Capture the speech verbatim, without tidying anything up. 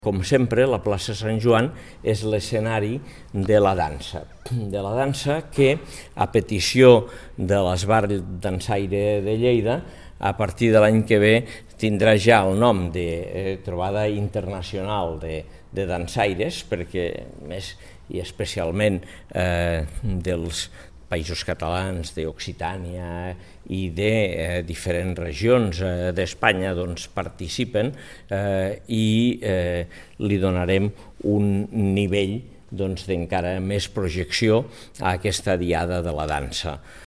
Com sempre, la plaça Sant Joan és l'escenari de la dansa, de la dansa que, a petició de l'Esbart Dansaire de Lleida, a partir de l'any que ve tindrà ja el nom de eh, Trobada Internacional de, de Dansaires, perquè més i especialment eh, dels països catalans, d'Occitània i de eh, diferents regions eh, d'Espanya doncs, participen eh, i eh, li donarem un nivell doncs, d'encara més projecció a aquesta diada de la dansa.